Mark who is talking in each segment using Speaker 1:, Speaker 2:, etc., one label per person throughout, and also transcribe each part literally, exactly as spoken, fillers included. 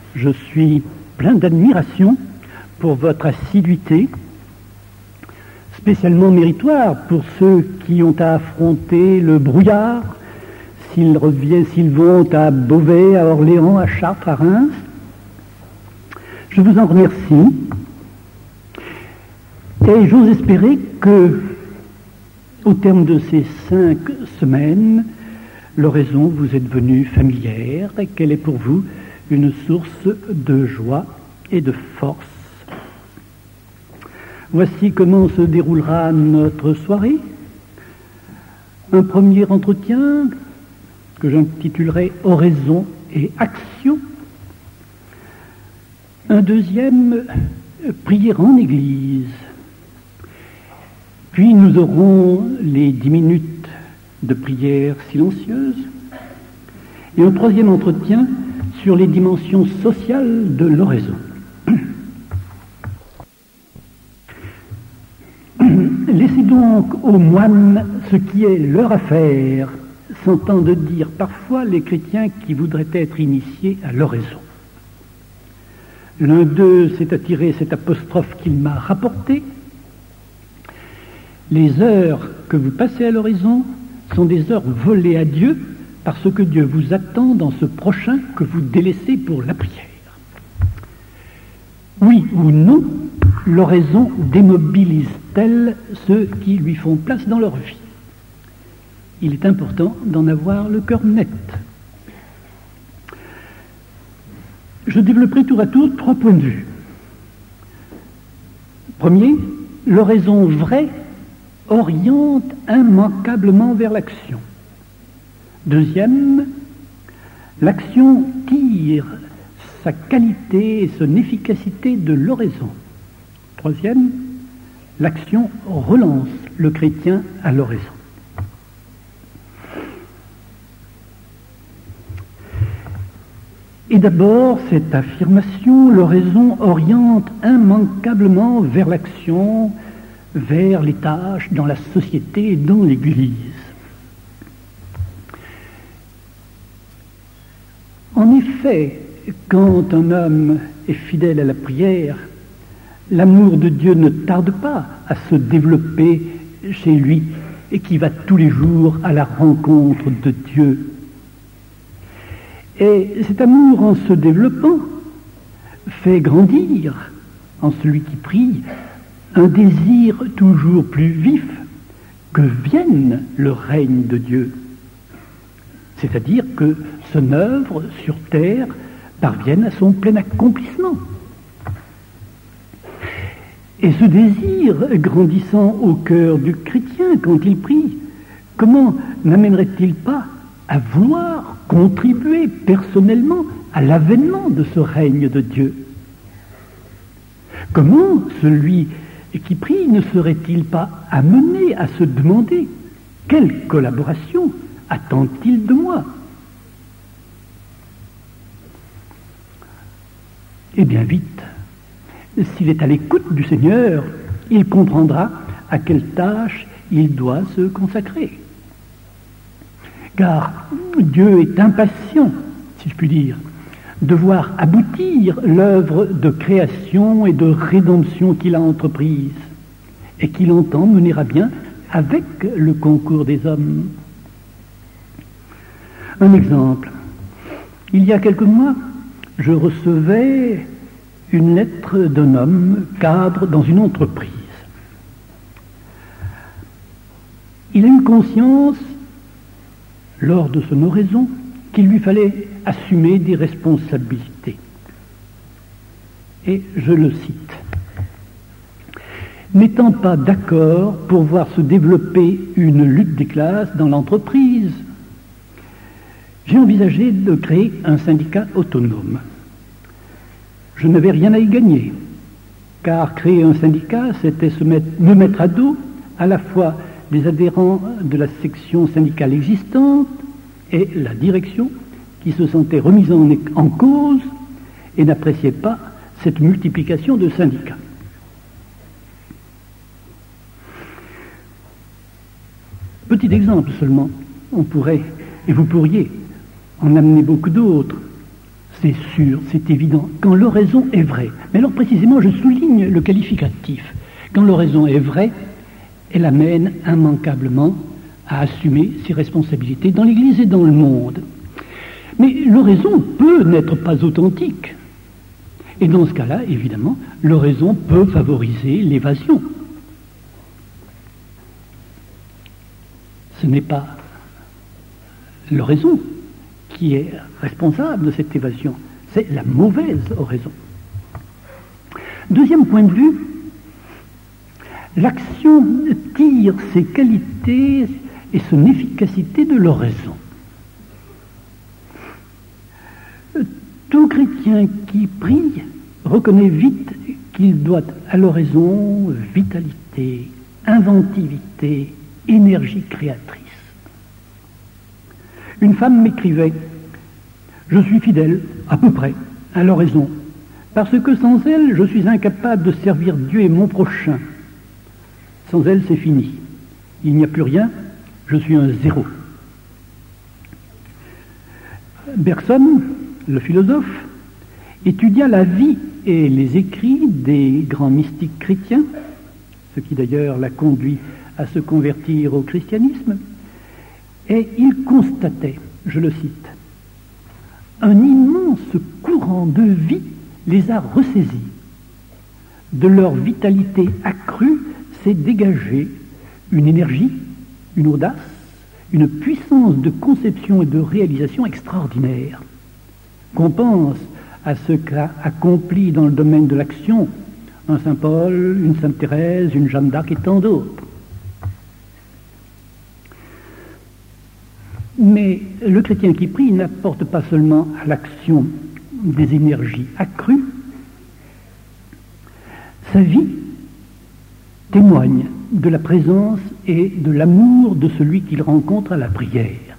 Speaker 1: Je suis plein d'admiration pour votre assiduité, spécialement méritoire pour ceux qui ont à affronter le brouillard, s'ils reviennent, s'ils vont à Beauvais, à Orléans, à Chartres, à Reims. Je vous en remercie. Et j'ose espérer que, au terme de ces cinq semaines, l'oraison vous est devenue familière et qu'elle est pour vous une source de joie et de force. Voici comment se déroulera notre soirée. Un premier entretien que j'intitulerai « Oraison et action ». Un deuxième « Prière en Église ». Puis nous aurons les dix minutes de prière silencieuse et un troisième entretien sur les dimensions sociales de l'oraison. Laissez donc aux moines ce qui est leur affaire, s'entendent dire parfois les chrétiens qui voudraient être initiés à l'oraison. L'un d'eux s'est attiré cette apostrophe qu'il m'a rapportée. Les heures que vous passez à l'oraison sont des heures volées à Dieu parce que Dieu vous attend dans ce prochain que vous délaissez pour la prière. Oui ou non, l'oraison démobilise-t-elle ceux qui lui font place dans leur vie? Il est important d'en avoir le cœur net. Je développerai tour à tour trois points de vue. Premier, l'oraison vraie oriente immanquablement vers l'action. Deuxième, l'action tire sa qualité et son efficacité de l'oraison. Troisième, l'action relance le chrétien à l'oraison. Et d'abord, cette affirmation, l'oraison oriente immanquablement vers l'action, vers les tâches dans la société et dans l'Église. En effet, quand un homme est fidèle à la prière, l'amour de Dieu ne tarde pas à se développer chez lui et qui va tous les jours à la rencontre de Dieu. Et cet amour, en se développant, fait grandir en celui qui prie un désir toujours plus vif que vienne le règne de Dieu. C'est-à-dire que son œuvre sur terre parvienne à son plein accomplissement. Et ce désir grandissant au cœur du chrétien quand il prie, comment n'amènerait-il pas à vouloir contribuer personnellement à l'avènement de ce règne de Dieu? Comment celui qui prie ne serait-il pas amené à se demander quelle collaboration attend-il de moi? Eh bien vite, s'il est à l'écoute du Seigneur, il comprendra à quelle tâche il doit se consacrer. Car Dieu est impatient, si je puis dire, de voir aboutir l'œuvre de création et de rédemption qu'il a entreprise et qu'il entend mener à bien avec le concours des hommes. Un exemple. Il y a quelques mois, je recevais une lettre d'un homme cadre dans une entreprise. Il a eu conscience, lors de son oraison, qu'il lui fallait assumer des responsabilités. Et je le cite. N'étant pas d'accord pour voir se développer une lutte des classes dans l'entreprise, j'ai envisagé de créer un syndicat autonome. Je n'avais rien à y gagner, car créer un syndicat, c'était se mettre, me mettre à dos à la fois les adhérents de la section syndicale existante et la direction qui se sentait remise en, en cause et n'appréciait pas cette multiplication de syndicats. Petit exemple seulement, on pourrait, et vous pourriez, en amener beaucoup d'autres, c'est sûr, c'est évident, quand l'oraison est vraie. Mais alors précisément, je souligne le qualificatif. Quand l'oraison est vraie, elle amène immanquablement à assumer ses responsabilités dans l'Église et dans le monde. Mais l'oraison peut n'être pas authentique. Et dans ce cas-là, évidemment, l'oraison peut favoriser l'évasion. Ce n'est pas l'oraison qui est responsable de cette évasion, c'est la mauvaise oraison. Deuxième point de vue, l'action tire ses qualités et son efficacité de l'oraison. Tout chrétien qui prie reconnaît vite qu'il doit à l'oraison vitalité, inventivité, énergie créatrice. Une femme m'écrivait « Je suis fidèle, à peu près, à l'oraison, parce que sans elle, je suis incapable de servir Dieu et mon prochain. Sans elle, c'est fini. Il n'y a plus rien, je suis un zéro. » Bergson, le philosophe, étudia la vie et les écrits des grands mystiques chrétiens, ce qui d'ailleurs l'a conduit à se convertir au christianisme, et il constatait, je le cite, « Un immense courant de vie les a ressaisis. De leur vitalité accrue s'est dégagée une énergie, une audace, une puissance de conception et de réalisation extraordinaire. Qu'on pense à ce qu'a accompli dans le domaine de l'action un Saint Paul, une Sainte Thérèse, une Jeanne d'Arc et tant d'autres. Mais le chrétien qui prie n'apporte pas seulement à l'action des énergies accrues, sa vie témoigne de la présence et de l'amour de celui qu'il rencontre à la prière.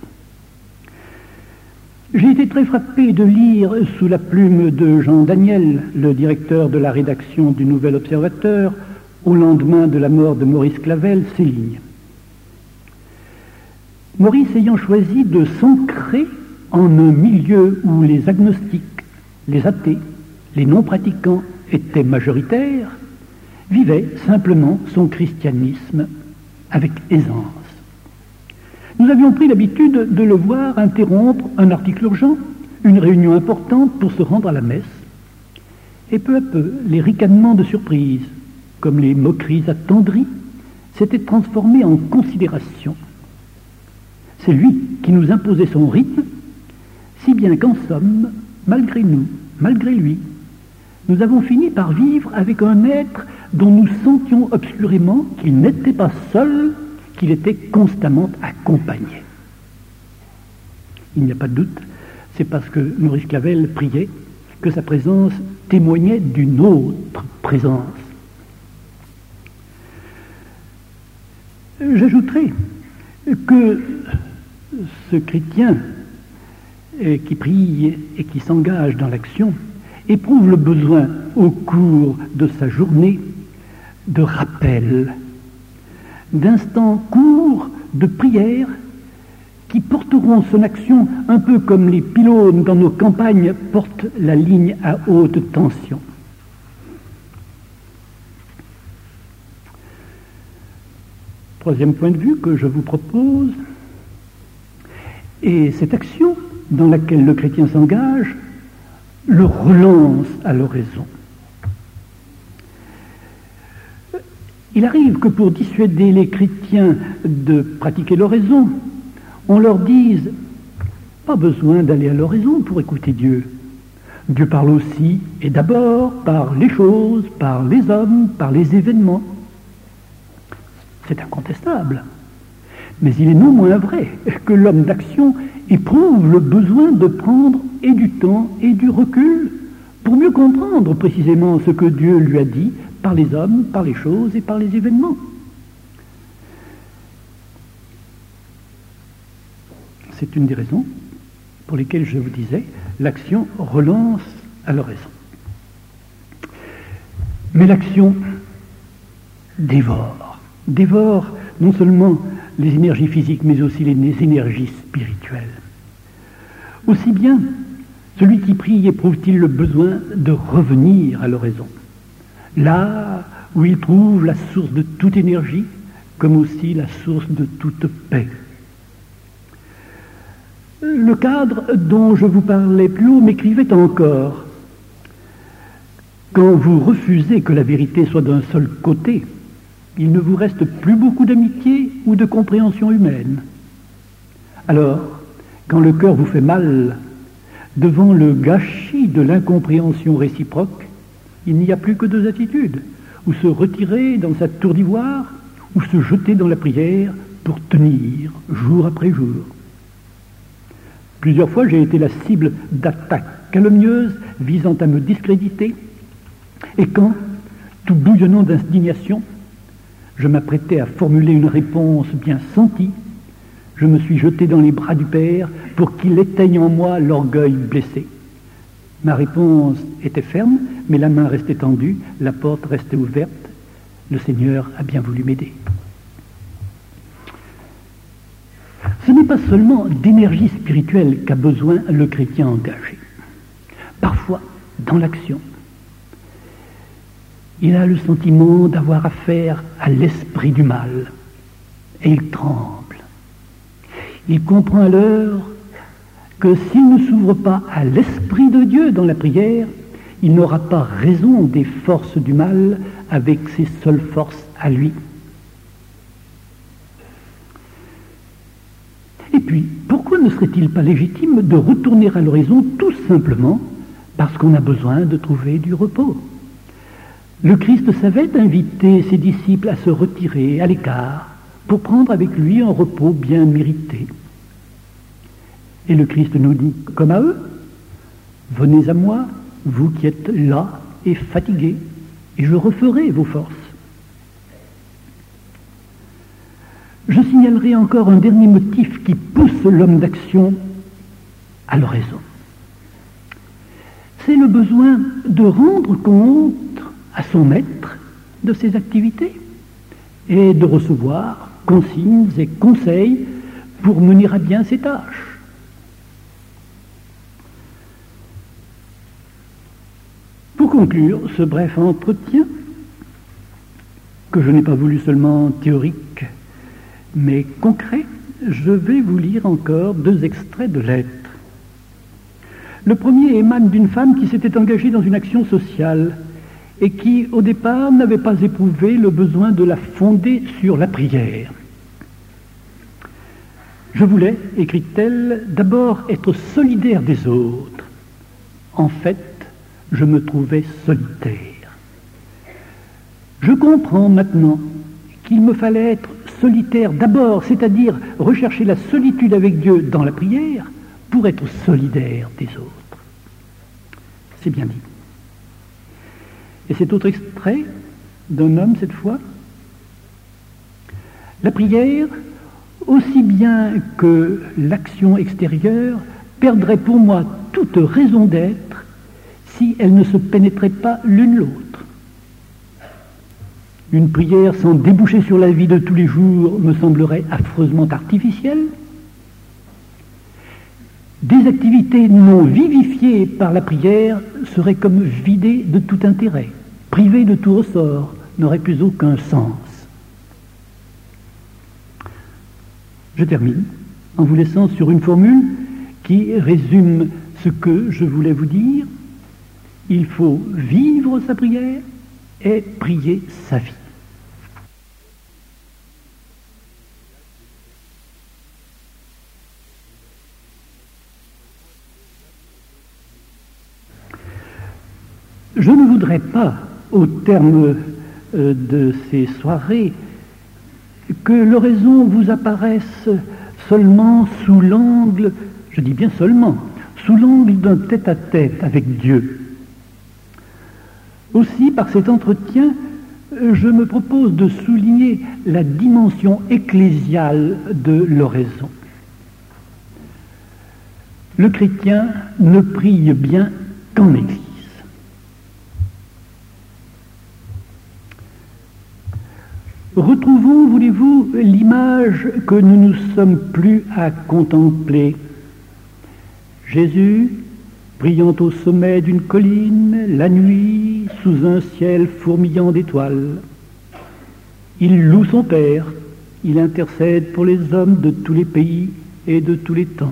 Speaker 1: J'ai été très frappé de lire sous la plume de Jean Daniel, le directeur de la rédaction du Nouvel Observateur, au lendemain de la mort de Maurice Clavel, ces lignes. Maurice ayant choisi de s'ancrer en un milieu où les agnostiques, les athées, les non-pratiquants étaient majoritaires, vivait simplement son christianisme avec aisance. Nous avions pris l'habitude de le voir interrompre un article urgent, une réunion importante pour se rendre à la messe, et peu à peu, les ricanements de surprise, comme les moqueries attendries, s'étaient transformés en considération. C'est lui qui nous imposait son rythme, si bien qu'en somme, malgré nous, malgré lui, nous avons fini par vivre avec un être dont nous sentions obscurément qu'il n'était pas seul, qu'il était constamment accompagné. Il n'y a pas de doute, c'est parce que Maurice Clavel priait que sa présence témoignait d'une autre présence. J'ajouterai que ce chrétien qui prie et qui s'engage dans l'action éprouve le besoin au cours de sa journée de rappel, d'instants courts de prière qui porteront son action un peu comme les pylônes dans nos campagnes portent la ligne à haute tension. Troisième point de vue que je vous propose, et cette action dans laquelle le chrétien s'engage le relance à l'oraison. Il arrive que pour dissuader les chrétiens de pratiquer l'oraison, on leur dise « pas besoin d'aller à l'oraison pour écouter Dieu. Dieu parle aussi et d'abord par les choses, par les hommes, par les événements. » C'est incontestable. Mais il est non moins vrai que l'homme d'action éprouve le besoin de prendre et du temps et du recul pour mieux comprendre précisément ce que Dieu lui a dit par les hommes, par les choses et par les événements. C'est une des raisons pour lesquelles je vous disais, l'action relance à l'oraison. Mais l'action dévore, dévore non seulement les énergies physiques, mais aussi les énergies spirituelles. Aussi bien Celui qui prie éprouve-t-il le besoin de revenir à l'oraison, là où il trouve la source de toute énergie, comme aussi la source de toute paix. Le cadre dont je vous parlais plus haut m'écrivait encore: quand vous refusez que la vérité soit d'un seul côté, il ne vous reste plus beaucoup d'amitié ou de compréhension humaine. Alors, quand le cœur vous fait mal devant le gâchis de l'incompréhension réciproque, il n'y a plus que deux attitudes: ou se retirer dans sa tour d'ivoire, ou se jeter dans la prière pour tenir jour après jour. Plusieurs fois, j'ai été la cible d'attaques calomnieuses visant à me discréditer, et quand, tout bouillonnant d'indignation, je m'apprêtais à formuler une réponse bien sentie, je me suis jeté dans les bras du Père pour qu'il éteigne en moi l'orgueil blessé. Ma réponse était ferme, mais la main restait tendue, la porte restait ouverte. Le Seigneur a bien voulu m'aider. Ce n'est pas seulement d'énergie spirituelle qu'a besoin le chrétien engagé. Parfois, dans l'action, il a le sentiment d'avoir affaire à l'esprit du mal, et il tremble. Il comprend alors que s'il ne s'ouvre pas à l'Esprit de Dieu dans la prière, il n'aura pas raison des forces du mal avec ses seules forces à lui. Et puis, pourquoi ne serait-il pas légitime de retourner à l'horizon tout simplement parce qu'on a besoin de trouver du repos? Le Christ savait inviter ses disciples à se retirer à l'écart pour prendre avec lui un repos bien mérité. Et le Christ nous dit, comme à eux, « Venez à moi, vous qui êtes là et fatigués, et je referai vos forces. » Je signalerai encore un dernier motif qui pousse l'homme d'action à l'oraison. C'est le besoin de rendre compte à son maître de ses activités et de recevoir consignes et conseils pour mener à bien ses tâches. Pour conclure ce bref entretien, que je n'ai pas voulu seulement théorique, mais concret, je vais vous lire encore deux extraits de lettres. Le premier émane d'une femme qui s'était engagée dans une action sociale et qui, au départ, n'avait pas éprouvé le besoin de la fonder sur la prière. Je voulais, écrit-elle, d'abord être solidaire des autres. En fait, je me trouvais solitaire. Je comprends maintenant qu'il me fallait être solitaire d'abord, c'est-à-dire rechercher la solitude avec Dieu dans la prière pour être solidaire des autres. C'est bien dit. Et cet autre extrait d'un homme cette fois, la prière, aussi bien que l'action extérieure, perdrait pour moi toute raison d'être si elle ne se pénétrait pas l'une l'autre. Une prière sans déboucher sur la vie de tous les jours me semblerait affreusement artificielle. Des activités non vivifiées par la prière seraient comme vidées de tout intérêt, privées de tout ressort, n'auraient plus aucun sens. Je termine en vous laissant sur une formule qui résume ce que je voulais vous dire. Il faut vivre sa prière et prier sa vie. Je ne voudrais pas, au terme euh, de ces soirées, que l'oraison vous apparaisse seulement sous l'angle, je dis bien seulement, sous l'angle d'un tête-à-tête avec Dieu. Aussi, par cet entretien, je me propose de souligner la dimension ecclésiale de l'oraison. Le chrétien ne prie bien qu'en Église. Retrouvons, voulez-vous, l'image que nous ne sommes plus à contempler. Jésus, brillant au sommet d'une colline, la nuit, sous un ciel fourmillant d'étoiles. Il loue son Père, il intercède pour les hommes de tous les pays et de tous les temps.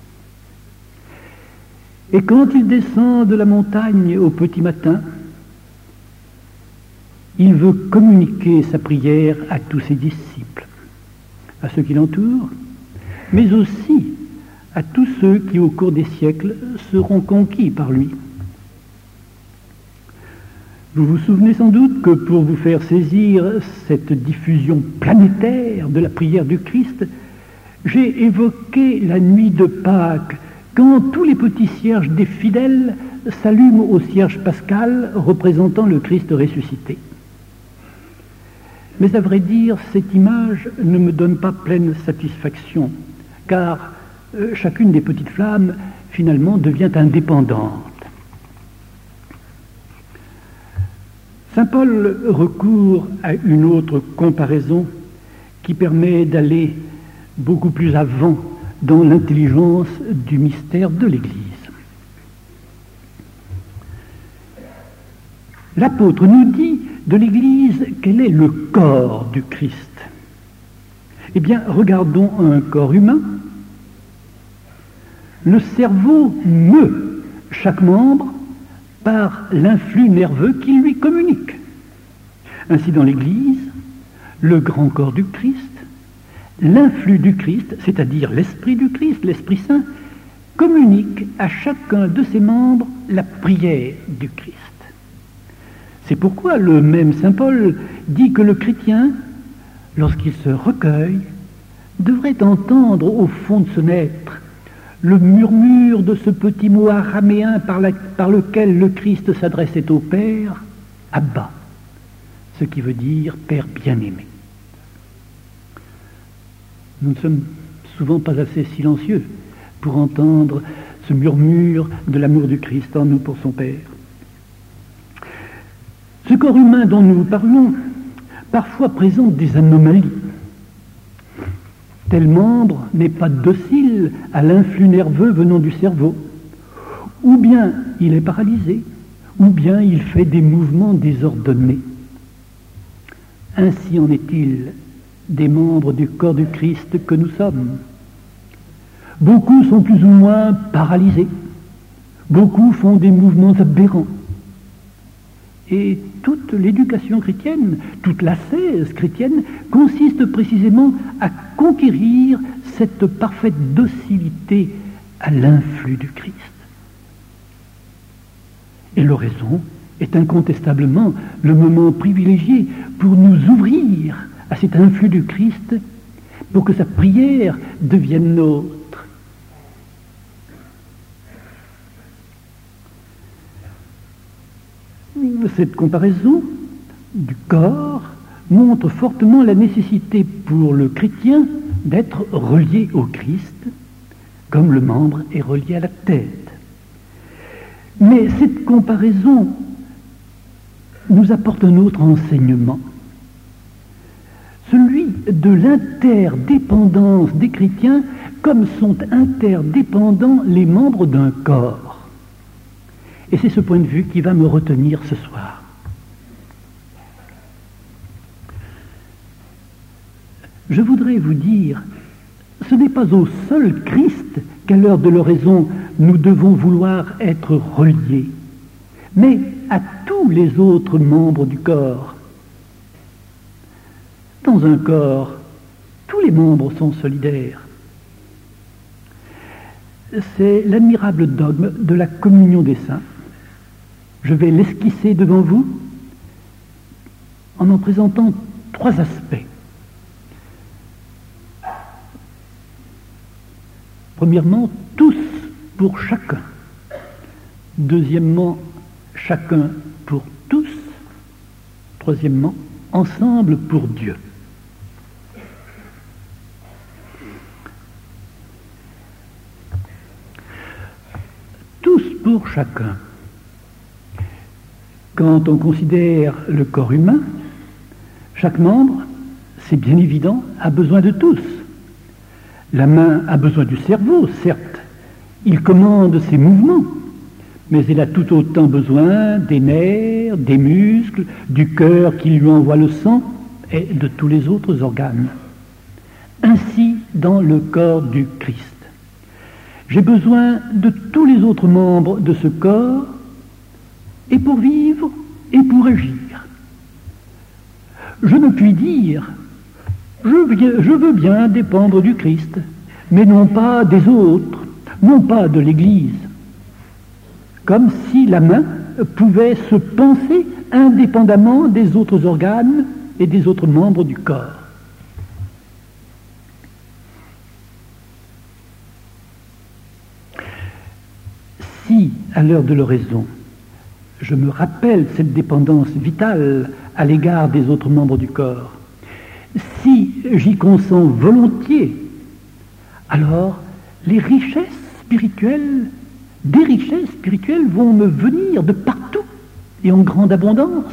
Speaker 1: Et quand il descend de la montagne au petit matin, il veut communiquer sa prière à tous ses disciples, à ceux qui l'entourent, mais aussi à tous ceux qui, au cours des siècles, seront conquis par lui. Vous vous souvenez sans doute que pour vous faire saisir cette diffusion planétaire de la prière du Christ, j'ai évoqué la nuit de Pâques, quand tous les petits cierges des fidèles s'allument au cierge pascal représentant le Christ ressuscité. Mais à vrai dire, cette image ne me donne pas pleine satisfaction, car euh, chacune des petites flammes, finalement, devient indépendante. Saint Paul recourt à une autre comparaison qui permet d'aller beaucoup plus avant dans l'intelligence du mystère de l'Église. L'apôtre nous dit de l'Église qu'elle est le corps du Christ. Eh bien, regardons un corps humain. Le cerveau meut chaque membre par l'influx nerveux qui lui communique. Ainsi, dans l'Église, le grand corps du Christ, l'influx du Christ, c'est-à-dire l'Esprit du Christ, l'Esprit Saint, communique à chacun de ses membres la prière du Christ. C'est pourquoi le même saint Paul dit que le chrétien, lorsqu'il se recueille, devrait entendre au fond de son être le murmure de ce petit mot araméen par, la, par lequel le Christ s'adressait au Père, Abba, ce qui veut dire Père bien-aimé. Nous ne sommes souvent pas assez silencieux pour entendre ce murmure de l'amour du Christ en nous pour son Père. Ce corps humain dont nous parlons, parfois présente des anomalies. Tel membre n'est pas docile à l'influx nerveux venant du cerveau. Ou bien il est paralysé, ou bien il fait des mouvements désordonnés. Ainsi en est-il des membres du corps du Christ que nous sommes. Beaucoup sont plus ou moins paralysés. Beaucoup font des mouvements aberrants. Et toute l'éducation chrétienne, toute l'ascèse chrétienne consiste précisément à conquérir cette parfaite docilité à l'influx du Christ. Et l'oraison est incontestablement le moment privilégié pour nous ouvrir à cet influx du Christ, pour que sa prière devienne nôtre. Cette comparaison du corps montre fortement la nécessité pour le chrétien d'être relié au Christ, comme le membre est relié à la tête. Mais cette comparaison nous apporte un autre enseignement, celui de l'interdépendance des chrétiens comme sont interdépendants les membres d'un corps. Et c'est ce point de vue qui va me retenir ce soir. Je voudrais vous dire, ce n'est pas au seul Christ qu'à l'heure de l'oraison nous devons vouloir être reliés, mais à tous les autres membres du corps. Dans un corps, tous les membres sont solidaires. C'est l'admirable dogme de la communion des saints. Je vais l'esquisser devant vous en en présentant trois aspects. Premièrement, tous pour chacun. Deuxièmement, chacun pour tous. Troisièmement, ensemble pour Dieu. Tous pour chacun. Quand on considère le corps humain, chaque membre, c'est bien évident, a besoin de tous. La main a besoin du cerveau, certes. Il commande ses mouvements. mais elle a tout autant besoin des nerfs, des muscles, du cœur qui lui envoie le sang et de tous les autres organes. Ainsi dans le corps du Christ. J'ai besoin de tous les autres membres de ce corps, et pour vivre, et pour agir. Je ne puis dire, je, viens, je veux bien dépendre du Christ, mais non pas des autres, non pas de l'Église. Comme si la main pouvait se penser indépendamment des autres organes et des autres membres du corps. Si, à l'heure de l'oraison, je me rappelle cette dépendance vitale à l'égard des autres membres du corps, si j'y consens volontiers, alors les richesses spirituelles, des richesses spirituelles vont me venir de partout et en grande abondance.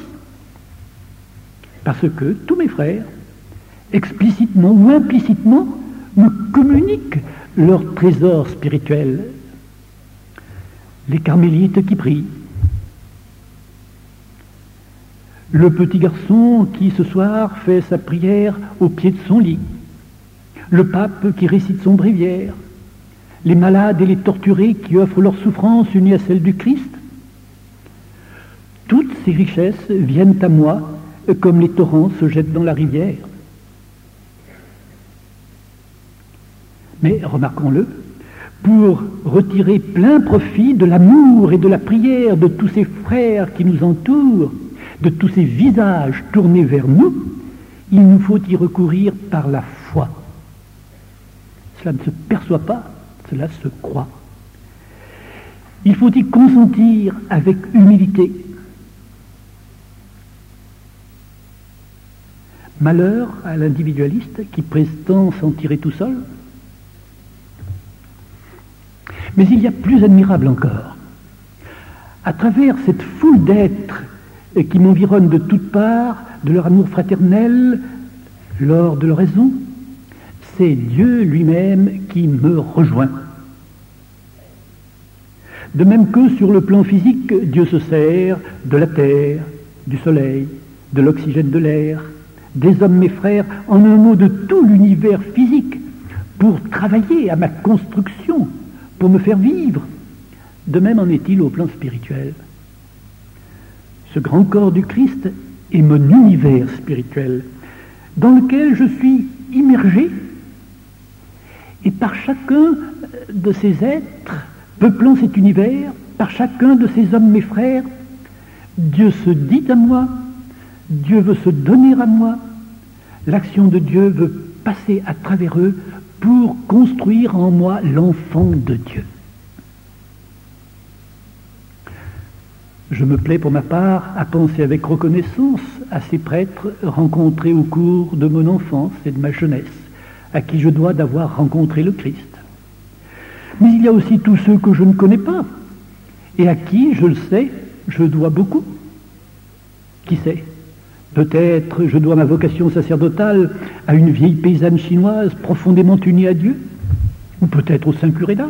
Speaker 1: Parce que tous mes frères, explicitement ou implicitement, me communiquent leur trésor spirituel. Les carmélites qui prient, le petit garçon qui ce soir fait sa prière au pied de son lit, le pape qui récite son bréviaire, les malades et les torturés qui offrent leur souffrance unie à celle du Christ. Toutes ces richesses viennent à moi comme les torrents se jettent dans la rivière. Mais remarquons-le, pour retirer plein profit de l'amour et de la prière de tous ces frères qui nous entourent, de tous ces visages tournés vers nous, il nous faut y recourir par la foi. Cela ne se perçoit pas, cela se croit. Il faut y consentir avec humilité. Malheur à l'individualiste qui prétend s'en tirer tout seul. Mais il y a plus admirable encore. À travers cette foule d'êtres qui m'environnent de toutes parts, de leur amour fraternel, lors de l'oraison, c'est Dieu lui-même qui me rejoint. De même que sur le plan physique, Dieu se sert de la terre, du soleil, de l'oxygène de l'air, des hommes mes frères, en un mot de tout l'univers physique, pour travailler à ma construction, pour me faire vivre. De même en est-il au plan spirituel. Ce grand corps du Christ est mon univers spirituel, dans lequel je suis immergé, et par chacun de ces êtres, peuplant cet univers, par chacun de ces hommes mes frères, Dieu se dit à moi, Dieu veut se donner à moi, l'action de Dieu veut passer à travers eux pour construire en moi l'enfant de Dieu. Je me plais pour ma part à penser avec reconnaissance à ces prêtres rencontrés au cours de mon enfance et de ma jeunesse, à qui je dois d'avoir rencontré le Christ. Mais il y a aussi tous ceux que je ne connais pas, et à qui, je le sais, je dois beaucoup. Qui sait? Peut-être je dois ma vocation sacerdotale à une vieille paysanne chinoise profondément unie à Dieu, ou peut-être au Saint curé d'Ars.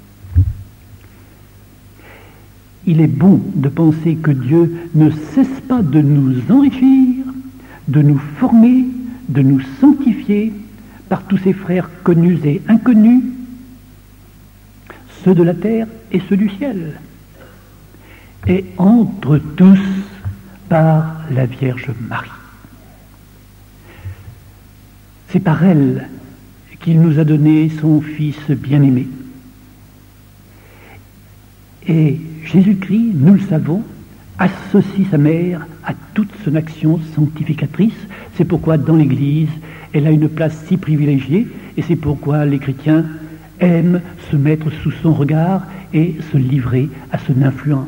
Speaker 1: Il est bon de penser que Dieu ne cesse pas de nous enrichir, de nous former, de nous sanctifier par tous ses frères connus et inconnus, ceux de la terre et ceux du ciel, et entre tous par la Vierge Marie. C'est par elle qu'il nous a donné son Fils bien-aimé. Et Jésus-Christ, nous le savons, associe sa mère à toute son action sanctificatrice. C'est pourquoi dans l'Église, elle a une place si privilégiée, et c'est pourquoi les chrétiens aiment se mettre sous son regard et se livrer à son influence.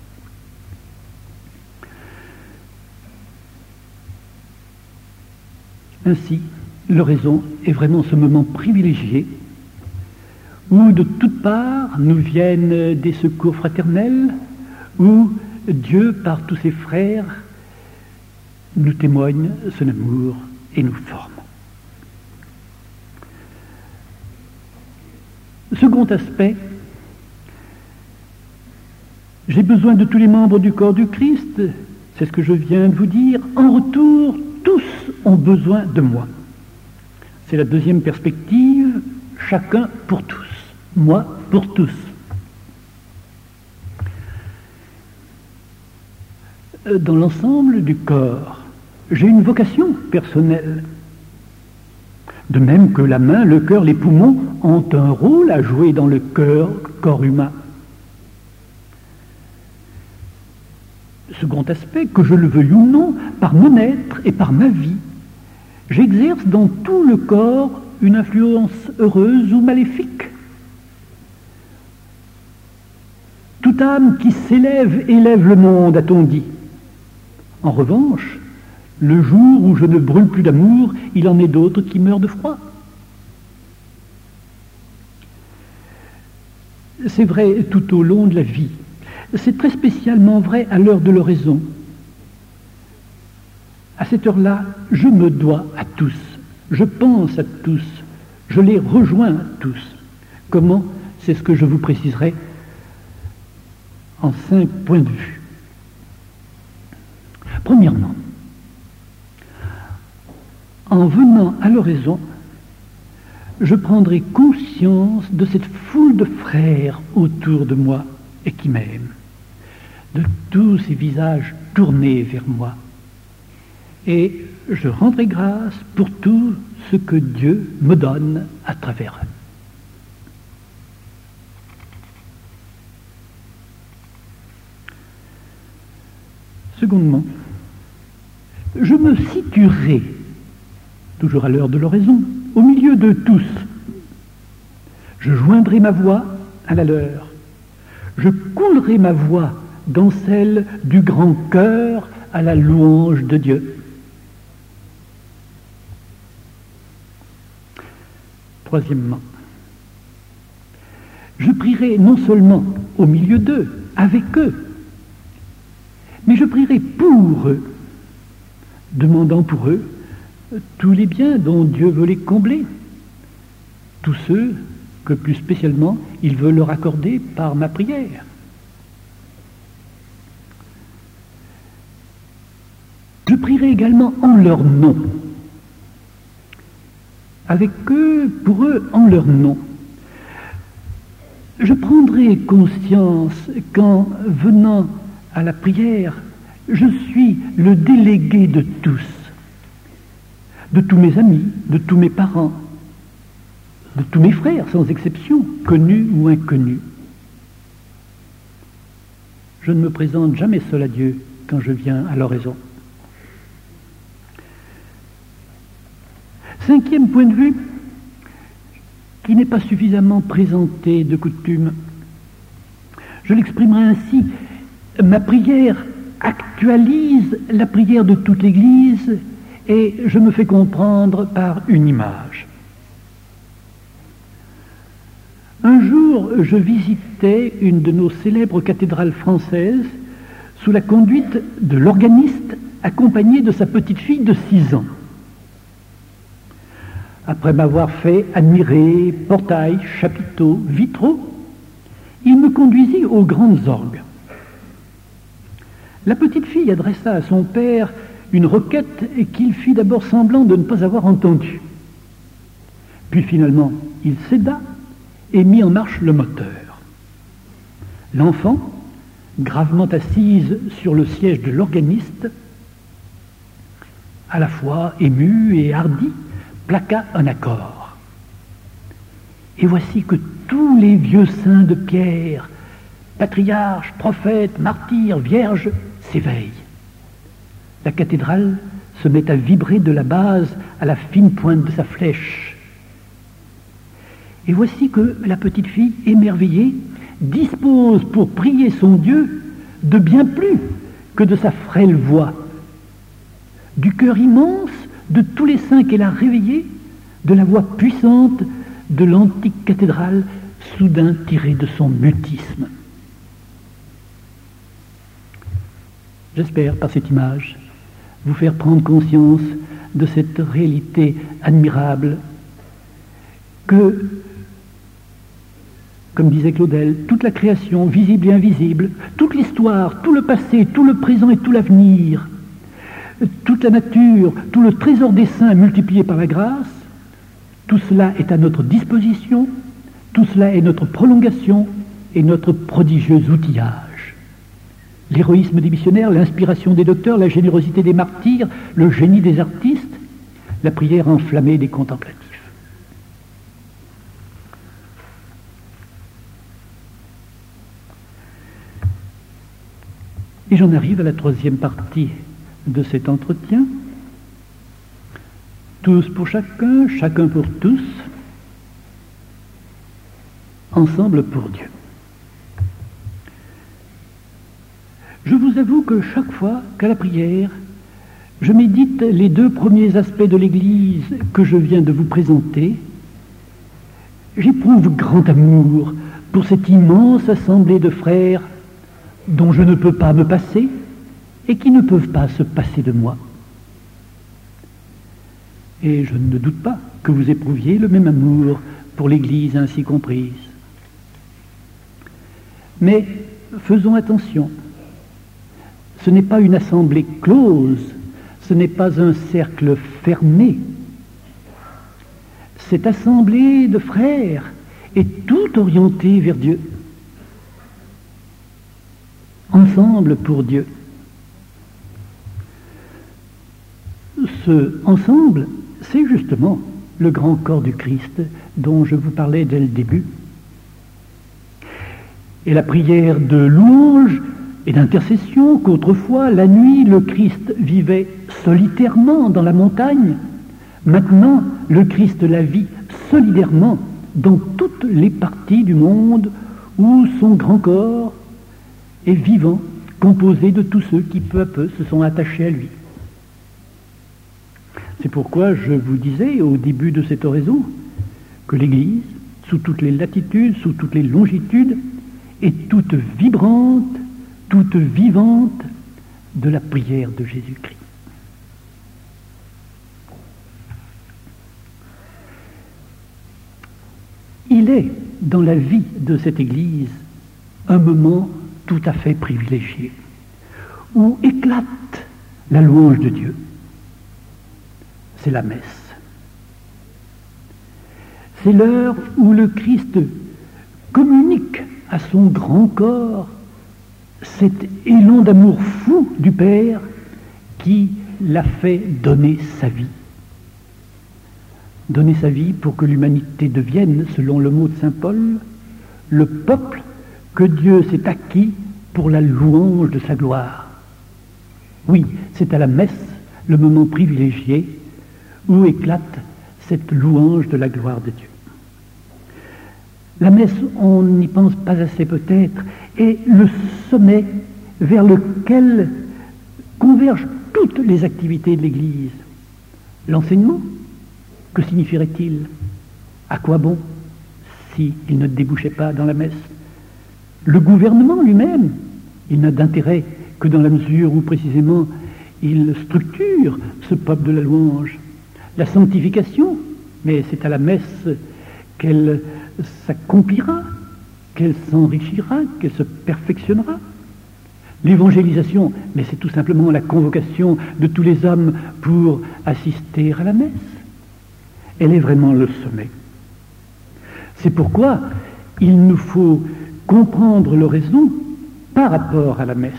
Speaker 1: Ainsi, l'oraison est vraiment ce moment privilégié où de toutes parts nous viennent des secours fraternels, où Dieu, par tous ses frères, nous témoigne son amour et nous forme. Second aspect, J'ai besoin de tous les membres du corps du Christ, c'est ce que je viens de vous dire. En retour, tous ont besoin de moi. C'est la deuxième perspective, chacun pour tous, moi pour tous. Dans l'ensemble du corps, j'ai une vocation personnelle. De même que la main, le cœur, les poumons ont un rôle à jouer dans le cœur, corps humain. Second aspect, que je le veuille ou non, par mon être et par ma vie, j'exerce dans tout le corps une influence heureuse ou maléfique. Toute âme qui s'élève élève le monde, a-t-on dit. En revanche, le jour où je ne brûle plus d'amour, il en est d'autres qui meurent de froid. C'est vrai tout au long de la vie. C'est très spécialement vrai à l'heure de l'oraison. À cette heure-là, je me dois à tous, je pense à tous, je les rejoins à tous. Comment? C'est ce que je vous préciserai en cinq points de vue. Premièrement, en venant à l'oraison, je prendrai conscience de cette foule de frères autour de moi et qui m'aiment, de tous ces visages tournés vers moi. Et je rendrai grâce pour tout ce que Dieu me donne à travers eux. Secondement, je me situerai, toujours à l'heure de l'oraison, au milieu de tous. Je joindrai ma voix à la leur. Je coulerai ma voix dans celle du grand cœur à la louange de Dieu. Troisièmement, je prierai non seulement au milieu d'eux, avec eux, mais je prierai pour eux, demandant pour eux tous les biens dont Dieu veut les combler, tous ceux que plus spécialement il veut leur accorder par ma prière. Je prierai également en leur nom, avec eux, pour eux, en leur nom. Je prendrai conscience qu'en venant à la prière, je suis le délégué de tous, de tous mes amis, de tous mes parents, de tous mes frères, sans exception, connus ou inconnus. Je ne me présente jamais seul à Dieu quand je viens à l'oraison. Cinquième point de vue, qui n'est pas suffisamment présenté de coutume. Je l'exprimerai ainsi. Ma prière actualise la prière de toute l'Église et je me fais comprendre par une image. Un jour, je visitais une de nos célèbres cathédrales françaises sous la conduite de l'organiste accompagné de sa petite fille de six ans. Après m'avoir fait admirer portails, chapiteaux, vitraux, il me conduisit aux grandes orgues. La petite fille adressa à son père une requête qu'il fit d'abord semblant de ne pas avoir entendue. Puis finalement, il céda et mit en marche le moteur. L'enfant, gravement assise sur le siège de l'organiste, à la fois ému et hardi, plaqua un accord. Et voici que tous les vieux saints de Pierre, patriarches, prophètes, martyrs, vierges, s'éveillent. La cathédrale se met à vibrer de la base à la fine pointe de sa flèche. Et voici que la petite fille, émerveillée, dispose pour prier son Dieu de bien plus que de sa frêle voix, du cœur immense de tous les saints qu'elle a réveillés, de la voix puissante de l'antique cathédrale, soudain tirée de son mutisme. J'espère, par cette image, vous faire prendre conscience de cette réalité admirable que Comme disait Claudel, toute la création, visible et invisible, toute l'histoire, tout le passé, tout le présent et tout l'avenir, toute la nature, tout le trésor des saints multiplié par la grâce, tout cela est à notre disposition, tout cela est notre prolongation et notre prodigieux outillage. L'héroïsme des missionnaires, l'inspiration des docteurs, la générosité des martyrs, le génie des artistes, la prière enflammée des contemplatifs. Et j'en arrive à la troisième partie de cet entretien. Tous pour chacun, chacun pour tous, ensemble pour Dieu. Je vous avoue que chaque fois qu'à la prière, je médite les deux premiers aspects de l'Église que je viens de vous présenter, j'éprouve grand amour pour cette immense assemblée de frères dont je ne peux pas me passer et qui ne peuvent pas se passer de moi. Et je ne doute pas que vous éprouviez le même amour pour l'Église ainsi comprise. Mais faisons attention, ce n'est pas une assemblée close, ce n'est pas un cercle fermé. Cette assemblée de frères est tout orientée vers Dieu. Ensemble pour Dieu. Ce ensemble, c'est justement le grand corps du Christ dont je vous parlais dès le début. Et la prière de louange et d'intercession qu'autrefois, la nuit, le Christ vivait solitairement dans la montagne, maintenant, le Christ la vit solidairement dans toutes les parties du monde où son grand corps est vivant, composé de tous ceux qui peu à peu se sont attachés à lui. C'est pourquoi je vous disais au début de cette oraison que l'Église, sous toutes les latitudes, sous toutes les longitudes, est toute vibrante, toute vivante de la prière de Jésus-Christ. Il est, dans la vie de cette Église, un moment tout à fait privilégié, où éclate la louange de Dieu. C'est la messe. C'est l'heure où le Christ communique à son grand corps cet élan d'amour fou du Père qui l'a fait donner sa vie. Donner sa vie pour que l'humanité devienne, selon le mot de saint Paul, le peuple que Dieu s'est acquis pour la louange de sa gloire. Oui, c'est à la messe le moment privilégié où éclate cette louange de la gloire de Dieu. La messe, on n'y pense pas assez peut-être, est le sommet vers lequel convergent toutes les activités de l'Église. L'enseignement, que signifierait-il? À quoi bon s'il ne débouchait pas dans la messe? Le gouvernement lui-même, il n'a d'intérêt que dans la mesure où précisément il structure ce peuple de la louange. La sanctification, mais c'est à la messe qu'elle s'accomplira, qu'elle s'enrichira, qu'elle se perfectionnera. L'évangélisation, mais c'est tout simplement la convocation de tous les hommes pour assister à la messe. Elle est vraiment le sommet. C'est pourquoi il nous faut comprendre l'oraison par rapport à la messe.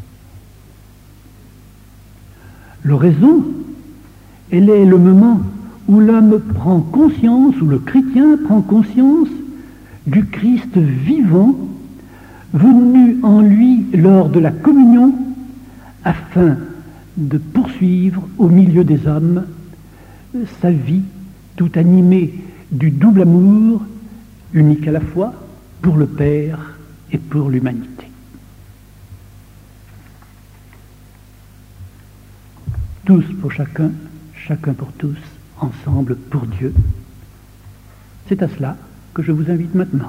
Speaker 1: L'oraison, elle est le moment où l'homme prend conscience, où le chrétien prend conscience du Christ vivant, venu en lui lors de la communion, afin de poursuivre au milieu des hommes sa vie tout animée du double amour, unique à la fois, pour le Père et pour l'humanité. Tous pour chacun, chacun pour tous, ensemble pour Dieu. C'est à cela que je vous invite maintenant.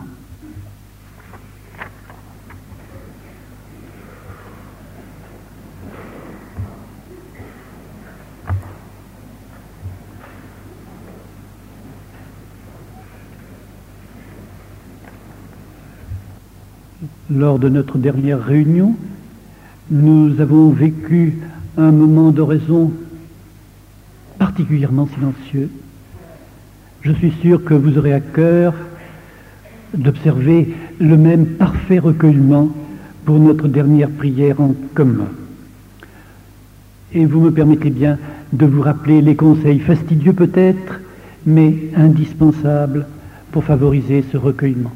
Speaker 1: Lors de notre dernière réunion, nous avons vécu un moment d'oraison particulièrement silencieux. Je suis sûr que vous aurez à cœur d'observer le même parfait recueillement pour notre dernière prière en commun. Et vous me permettez bien de vous rappeler les conseils fastidieux peut-être, mais indispensables pour favoriser ce recueillement.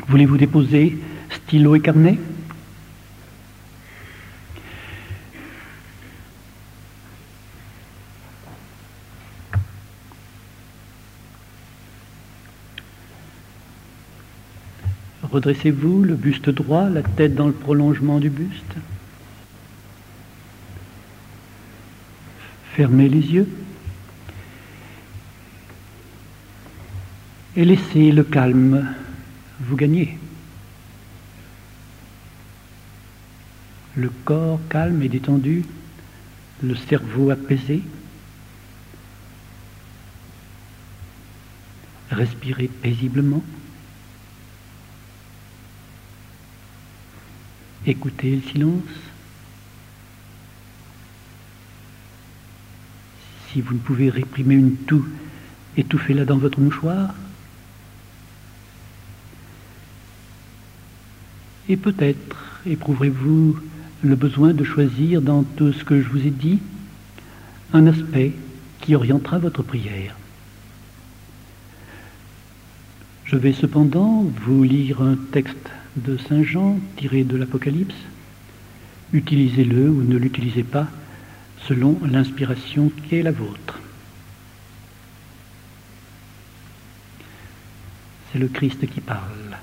Speaker 1: Voulez-vous déposer stylo et carnet? Redressez-vous, le buste droit, la tête dans le prolongement du buste. Fermez les yeux. Et laissez le calme vous gagner. Le corps calme et détendu, le cerveau apaisé. Respirez paisiblement. Écoutez le silence. Si vous ne pouvez réprimer une toux, étouffez-la dans votre mouchoir. Et peut-être éprouverez-vous le besoin de choisir dans tout ce que je vous ai dit un aspect qui orientera votre prière. Je vais cependant vous lire un texte de Saint Jean tiré de l'Apocalypse. Utilisez-le ou ne l'utilisez pas selon l'inspiration qui est la vôtre. C'est le Christ qui parle.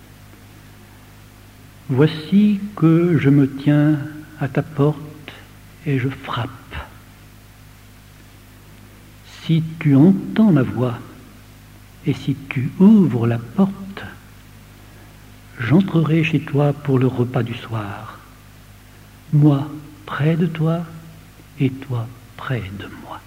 Speaker 1: Voici que je me tiens à ta porte et je frappe. Si tu entends ma voix et si tu ouvres la porte, j'entrerai chez toi pour le repas du soir, moi près de toi et toi près de moi.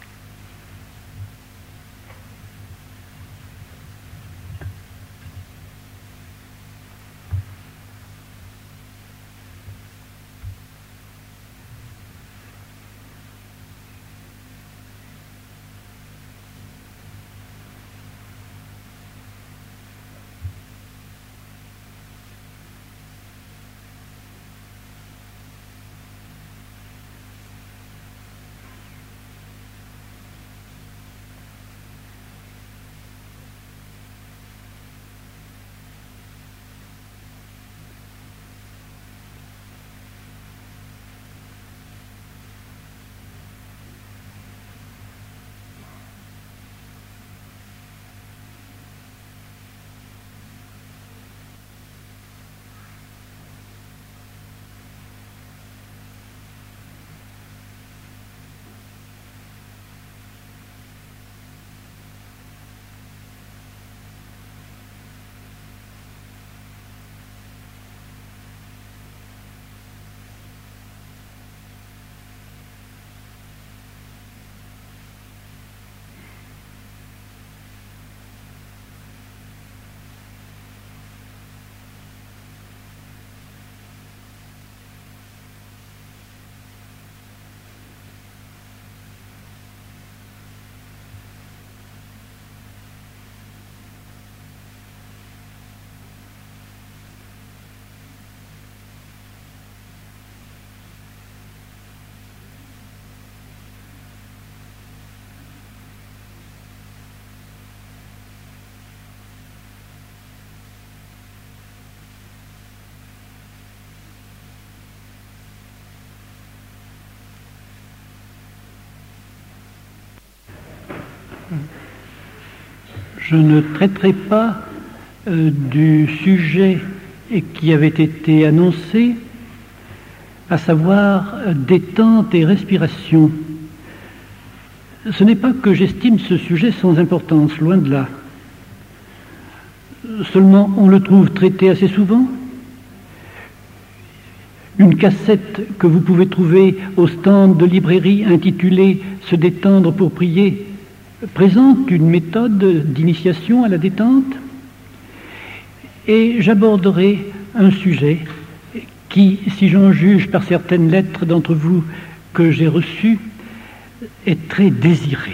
Speaker 1: Je ne traiterai pas euh, du sujet qui avait été annoncé, à savoir euh, détente et respiration. Ce n'est pas que j'estime ce sujet sans importance, loin de là. Seulement, on le trouve traité assez souvent. Une cassette que vous pouvez trouver au stand de librairie intitulée « Se détendre pour prier » présente une méthode d'initiation à la détente. Et j'aborderai un sujet qui, si j'en juge par certaines lettres d'entre vous que j'ai reçues, est très désiré.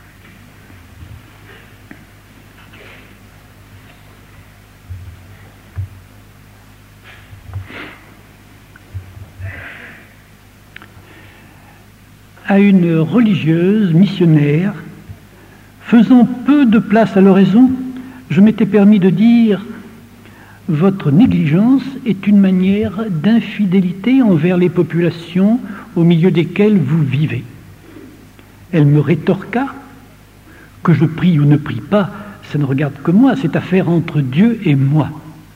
Speaker 1: À une religieuse missionnaire, faisant peu de place à l'oraison, je m'étais permis de dire votre négligence est une manière d'infidélité envers les populations au milieu desquelles vous vivez. » Elle me rétorqua que je prie ou ne prie pas, ça ne regarde que moi, c'est affaire entre Dieu et moi.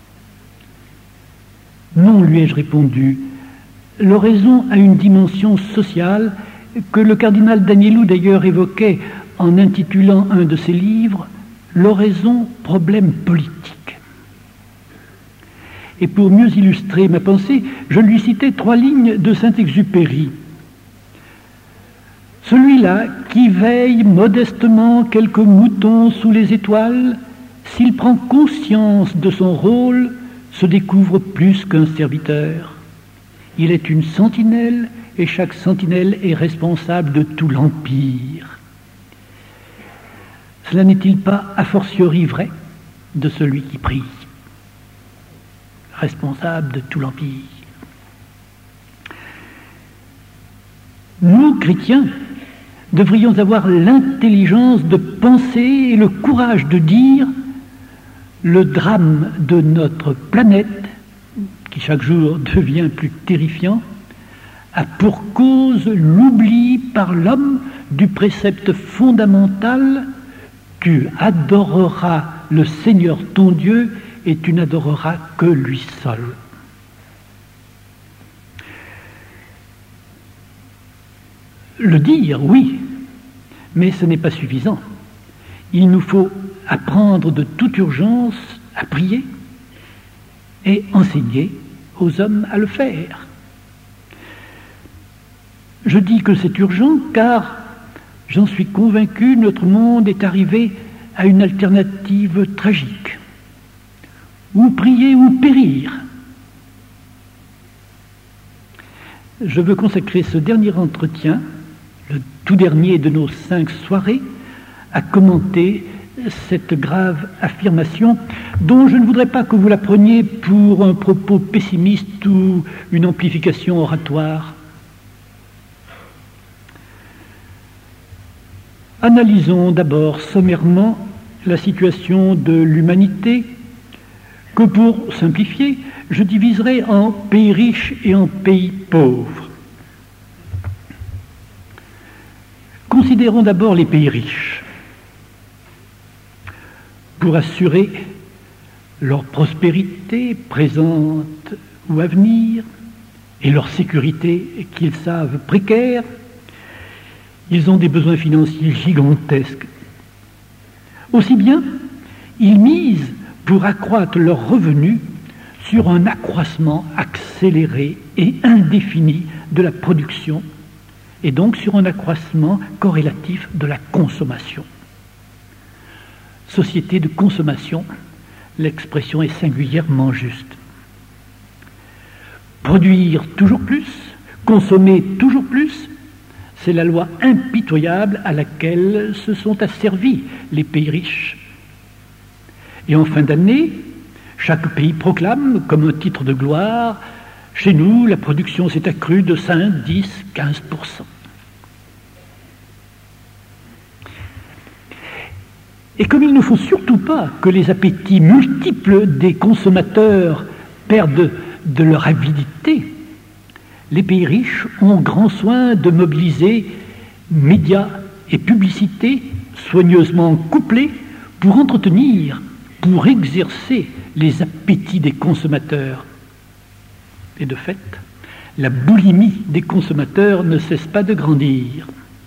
Speaker 1: Non, lui ai-je répondu, l'oraison a une dimension sociale que le cardinal Danielou d'ailleurs évoquait en intitulant un de ses livres « L'oraison, problème politique ». Et pour mieux illustrer ma pensée, je lui citais trois lignes de Saint-Exupéry. « Celui-là qui veille modestement quelques moutons sous les étoiles, s'il prend conscience de son rôle, se découvre plus qu'un serviteur. Il est une sentinelle et chaque sentinelle est responsable de tout l'empire. » Cela n'est-il pas a fortiori vrai de celui qui prie, responsable de tout l'empire? Nous, chrétiens, devrions avoir l'intelligence de penser et le courage de dire le drame de notre planète, qui chaque jour devient plus terrifiant, a pour cause l'oubli par l'homme du précepte fondamental « Tu adoreras le Seigneur ton Dieu et tu n'adoreras que lui seul ». Le dire, oui, mais ce n'est pas suffisant. Il nous faut apprendre de toute urgence à prier et enseigner aux hommes à le faire. Je dis que c'est urgent car, j'en suis convaincu, notre monde est arrivé à une alternative tragique. Ou prier ou périr. Je veux consacrer ce dernier entretien, le tout dernier de nos cinq soirées, à commenter cette grave affirmation dont je ne voudrais pas que vous la preniez pour un propos pessimiste ou une amplification oratoire. Analysons d'abord sommairement la situation de l'humanité que, pour simplifier, je diviserai en pays riches et en pays pauvres. Considérons d'abord les pays riches. Pour assurer leur prospérité présente ou à venir et leur sécurité qu'ils savent précaire, ils ont des besoins financiers gigantesques. Aussi bien, ils misent pour accroître leurs revenus sur un accroissement accéléré et indéfini de la production et donc sur un accroissement corrélatif de la consommation. Société de consommation, l'expression est singulièrement juste. Produire toujours plus, consommer toujours plus, c'est la loi impitoyable à laquelle se sont asservis les pays riches. Et en fin d'année, chaque pays proclame comme un titre de gloire « Chez nous, la production s'est accrue de cinq, dix, quinze pour cent ». Et comme il ne faut surtout pas que les appétits multiples des consommateurs perdent de leur avidité, les pays riches ont grand soin de mobiliser médias et publicités soigneusement couplés pour entretenir, pour exercer les appétits des consommateurs. Et de fait, la boulimie des consommateurs ne cesse pas de grandir.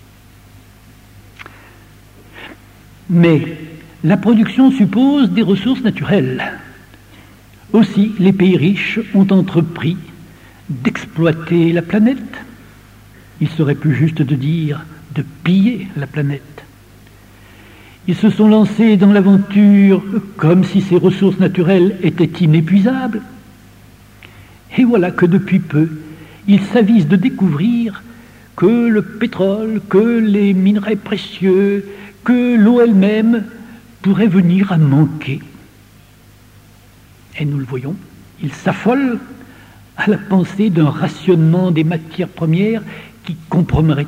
Speaker 1: Mais la production suppose des ressources naturelles. Aussi, les pays riches ont entrepris d'exploiter la planète. Il serait plus juste de dire de piller la planète. Ils se sont lancés dans l'aventure comme si ces ressources naturelles étaient inépuisables. Et voilà que depuis peu, ils s'avisent de découvrir que le pétrole, que les minerais précieux, que l'eau elle-même pourrait venir à manquer. Et nous le voyons, ils s'affolent à la pensée d'un rationnement des matières premières qui compromettrait,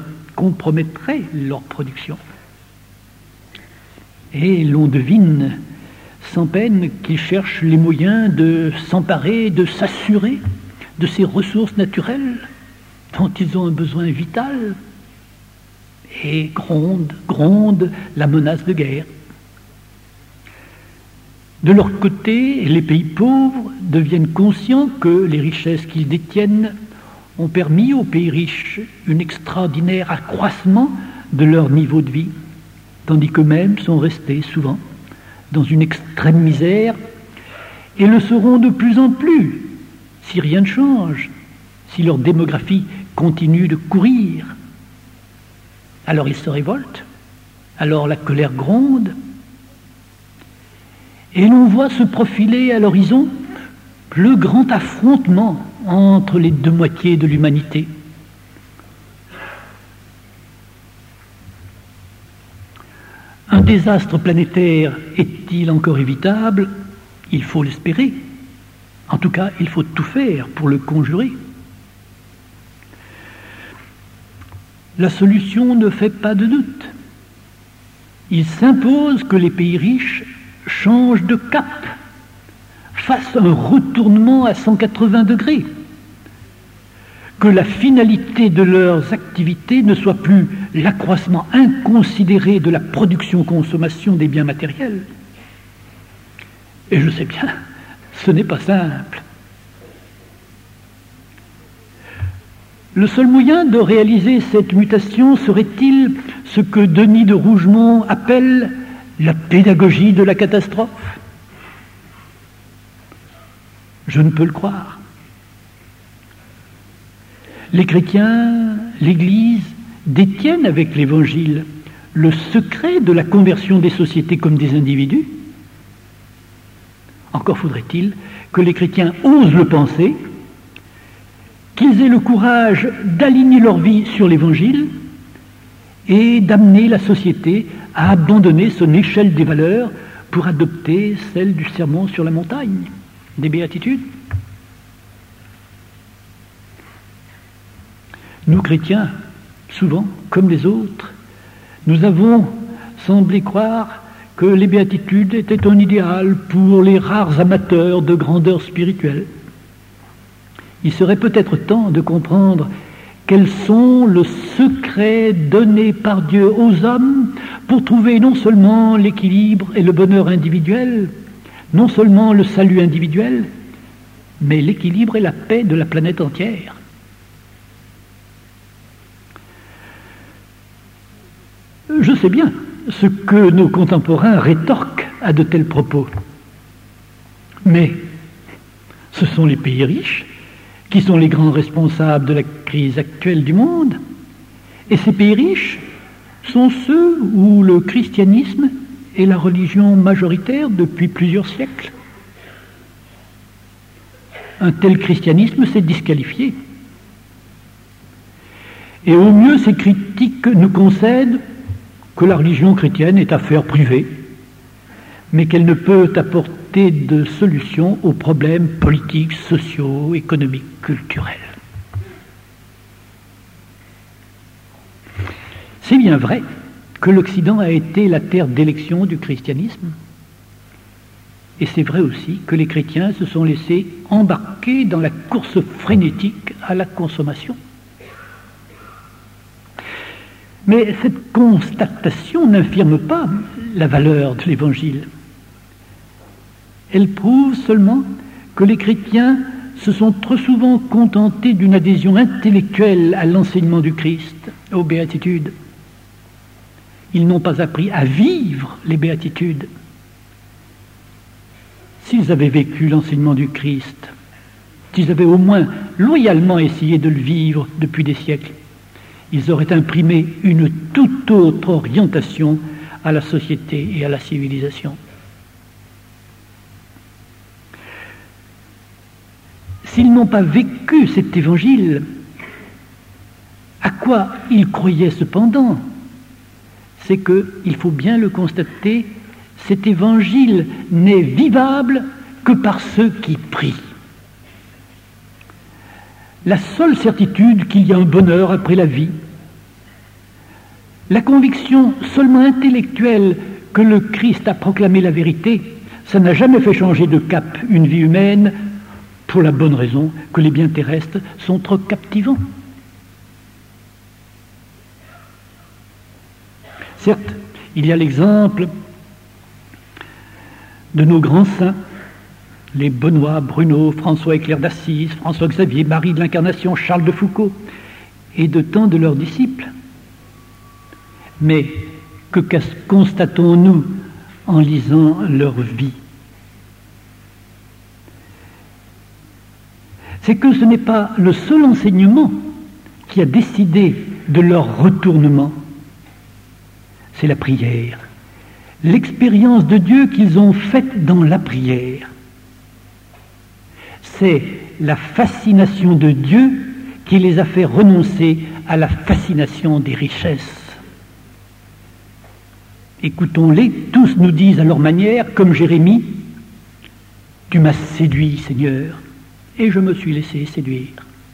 Speaker 1: compromettrait leur production. Et l'on devine sans peine qu'ils cherchent les moyens de s'emparer, de s'assurer de ces ressources naturelles dont ils ont un besoin vital, et gronde, gronde la menace de guerre. De leur côté, les pays pauvres deviennent conscients que les richesses qu'ils détiennent ont permis aux pays riches un extraordinaire accroissement de leur niveau de vie, tandis qu'eux-mêmes sont restés souvent dans une extrême misère et le seront de plus en plus si rien ne change, si leur démographie continue de courir. Alors ils se révoltent, alors la colère gronde, et l'on voit se profiler à l'horizon le grand affrontement entre les deux moitiés de l'humanité. Un désastre planétaire est-il encore évitable? Il faut l'espérer. En tout cas, il faut tout faire pour le conjurer. La solution ne fait pas de doute. Il s'impose que les pays riches changent de cap, fassent un retournement à cent quatre-vingts degrés, que la finalité de leurs activités ne soit plus l'accroissement inconsidéré de la production-consommation des biens matériels. Et je sais bien, ce n'est pas simple. Le seul moyen de réaliser cette mutation serait-il ce que Denis de Rougemont appelle la pédagogie de la catastrophe? Je ne peux le croire. Les chrétiens, l'Église, détiennent avec l'Évangile le secret de la conversion des sociétés comme des individus. Encore faudrait-il que les chrétiens osent le penser, qu'ils aient le courage d'aligner leur vie sur l'Évangile et d'amener la société à abandonner son échelle des valeurs pour adopter celle du sermon sur la montagne, des béatitudes. Nous, chrétiens, souvent, comme les autres, nous avons semblé croire que les béatitudes étaient un idéal pour les rares amateurs de grandeur spirituelle. Il serait peut-être temps de comprendre quels sont le secret donné par Dieu aux hommes pour trouver non seulement l'équilibre et le bonheur individuel, non seulement le salut individuel, mais l'équilibre et la paix de la planète entière. Je sais bien ce que nos contemporains rétorquent à de tels propos. Mais ce sont les pays riches qui sont les grands responsables de la crise actuelle du monde. Et ces pays riches sont ceux où le christianisme est la religion majoritaire depuis plusieurs siècles. Un tel christianisme s'est disqualifié. Et au mieux, ces critiques nous concèdent que la religion chrétienne est affaire privée, mais qu'elle ne peut apporter de solution aux problèmes politiques, sociaux, économiques, culturels. C'est bien vrai que l'Occident a été la terre d'élection du christianisme, et c'est vrai aussi que les chrétiens se sont laissés embarquer dans la course frénétique à la consommation. Mais cette constatation n'infirme pas la valeur de l'Évangile. Elle prouve seulement que les chrétiens se sont trop souvent contentés d'une adhésion intellectuelle à l'enseignement du Christ, aux béatitudes. Ils n'ont pas appris à vivre les béatitudes. S'ils avaient vécu l'enseignement du Christ, s'ils avaient au moins loyalement essayé de le vivre depuis des siècles, ils auraient imprimé une toute autre orientation à la société et à la civilisation. S'ils n'ont pas vécu cet évangile, à quoi ils croyaient cependant? C'est que, il faut bien le constater, cet évangile n'est vivable que par ceux qui prient. La seule certitude qu'il y a un bonheur après la vie, la conviction seulement intellectuelle que le Christ a proclamé la vérité, ça n'a jamais fait changer de cap une vie humaine, pour la bonne raison que les biens terrestres sont trop captivants. Certes, il y a l'exemple de nos grands saints, les Benoît, Bruno, François Éclair d'Assise, François Xavier, Marie de l'Incarnation, Charles de Foucault, et de tant de leurs disciples. Mais que constatons-nous en lisant leur vie? C'est que ce n'est pas le seul enseignement qui a décidé de leur retournement, c'est la prière, l'expérience de Dieu qu'ils ont faite dans la prière. C'est la fascination de Dieu qui les a fait renoncer à la fascination des richesses. Écoutons-les, tous nous disent à leur manière, comme Jérémie, « Tu m'as séduit, Seigneur, et je me suis laissé séduire. »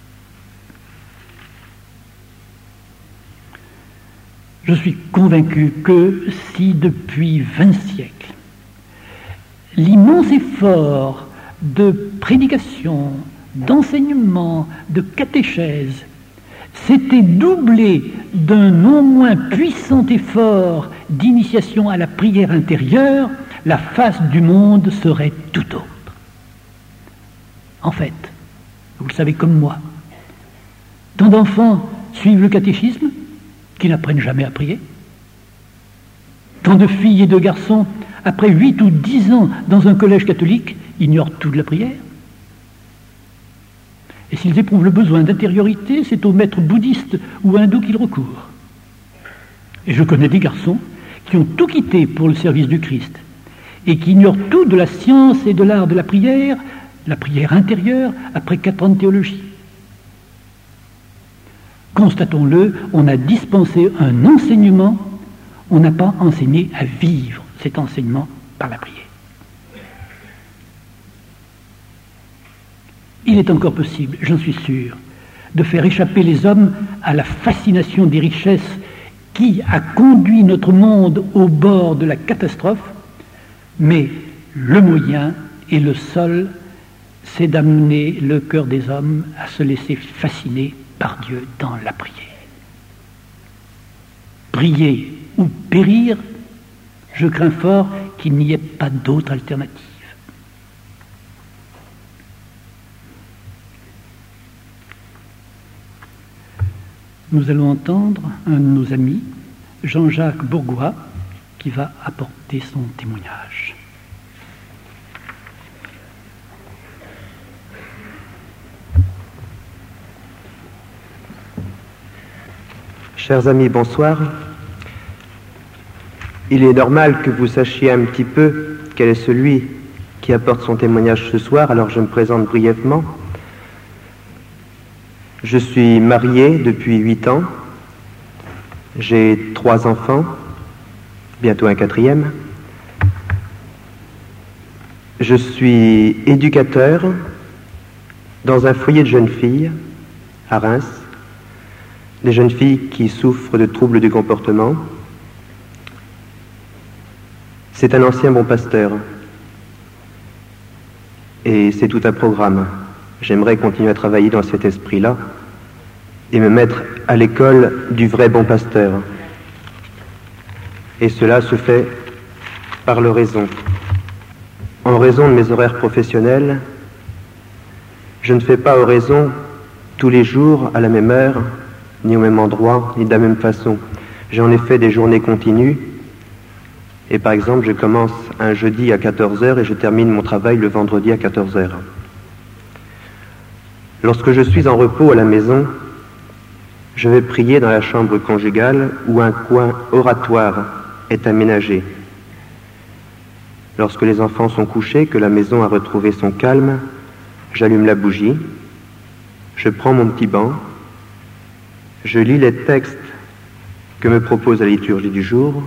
Speaker 1: Je suis convaincu que si depuis vingt siècles, l'immense effort de prédication, d'enseignement, de catéchèse s'était doublé d'un non moins puissant effort d'initiation à la prière intérieure, la face du monde serait tout autre. En fait, vous le savez comme moi, tant d'enfants suivent le catéchisme qui n'apprennent jamais à prier. Tant de filles et de garçons, après huit ou dix ans dans un collège catholique, ignorent tout de la prière. Et s'ils éprouvent le besoin d'intériorité, c'est aux maîtres bouddhistes ou hindous qu'ils recourent. Et je connais des garçons qui ont tout quitté pour le service du Christ et qui ignorent tout de la science et de l'art de la prière, la prière intérieure, après quatre ans de théologie. Constatons-le, on a dispensé un enseignement, on n'a pas enseigné à vivre cet enseignement par la prière. Il est encore possible, j'en suis sûr, de faire échapper les hommes à la fascination des richesses qui a conduit notre monde au bord de la catastrophe, mais le moyen et le seul, c'est d'amener le cœur des hommes à se laisser fasciner par Dieu dans la prière. Prier ou périr, je crains fort qu'il n'y ait pas d'autre alternative. Nous allons entendre un de nos amis, Jean-Jacques Bourgois, qui va apporter son témoignage.
Speaker 2: Chers amis, bonsoir. Il est normal que vous sachiez un petit peu quel est celui qui apporte son témoignage ce soir, alors je me présente brièvement. Je suis marié depuis huit ans. J'ai trois enfants, bientôt un quatrième. Je suis éducateur dans un foyer de jeunes filles à Reims. Des jeunes filles qui souffrent de troubles du comportement. C'est un ancien bon pasteur. Et c'est tout un programme. J'aimerais continuer à travailler dans cet esprit-là et me mettre à l'école du vrai bon pasteur. Et cela se fait par l'oraison. En raison de mes horaires professionnels, je ne fais pas oraison tous les jours à la même heure, ni au même endroit, ni de la même façon. J'ai en effet des journées continues, et par exemple, je commence un jeudi à quatorze heures et je termine mon travail le vendredi à quatorze heures. Lorsque je suis en repos à la maison, je vais prier dans la chambre conjugale où un coin oratoire est aménagé. Lorsque les enfants sont couchés, que la maison a retrouvé son calme, j'allume la bougie, je prends mon petit banc, je lis les textes que me propose la liturgie du jour,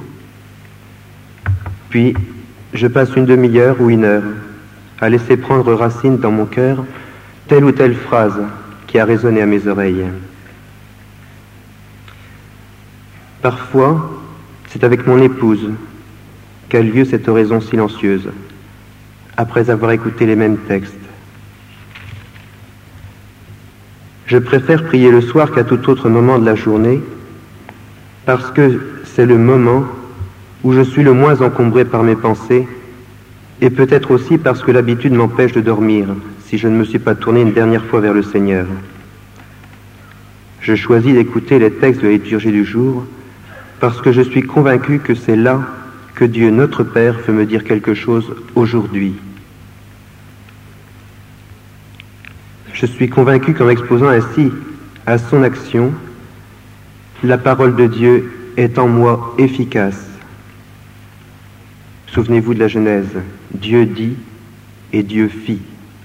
Speaker 2: puis je passe une demi-heure ou une heure à laisser prendre racine dans mon cœur telle ou telle phrase qui a résonné à mes oreilles. Parfois, c'est avec mon épouse qu'a lieu cette oraison silencieuse. après avoir écouté les mêmes textes. Je préfère prier le soir qu'à tout autre moment de la journée, parce que c'est le moment où je suis le moins encombré par mes pensées, et peut-être aussi parce que l'habitude m'empêche de dormir, si je ne me suis pas tourné une dernière fois vers le Seigneur. Je choisis d'écouter les textes de la liturgie du jour, parce que je suis convaincu que c'est là que Dieu, notre Père, veut me dire quelque chose aujourd'hui. Je suis convaincu qu'en exposant ainsi à son action, la parole de Dieu est en moi efficace. Souvenez-vous de la Genèse, Dieu dit et Dieu fit.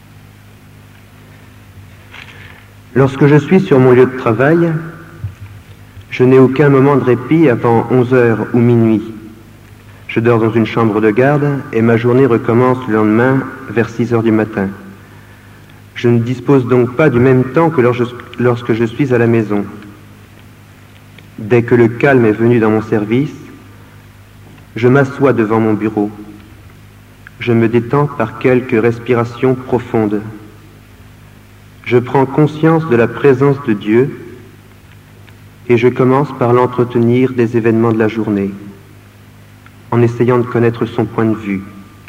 Speaker 2: Lorsque je suis sur mon lieu de travail, je n'ai aucun moment de répit avant onze heures ou minuit. Je dors dans une chambre de garde et ma journée recommence le lendemain vers six heures du matin. Je ne dispose donc pas du même temps que lorsque je suis à la maison. Dès que le calme est venu dans mon service, je m'assois devant mon bureau. Je me détends par quelques respirations profondes. Je prends conscience de la présence de Dieu et je commence par l'entretenir des événements de la journée, en essayant de connaître son point de vue.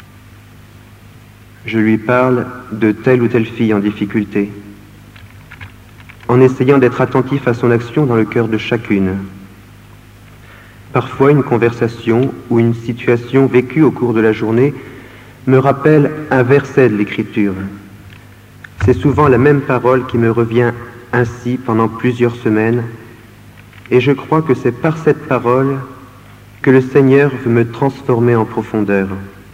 Speaker 2: Je lui parle de telle ou telle fille en difficulté, en essayant d'être attentif à son action dans le cœur de chacune. Parfois, une conversation ou une situation vécue au cours de la journée me rappelle un verset de l'Écriture. C'est souvent la même parole qui me revient ainsi pendant plusieurs semaines, et je crois que c'est par cette parole que le Seigneur veut me transformer en profondeur.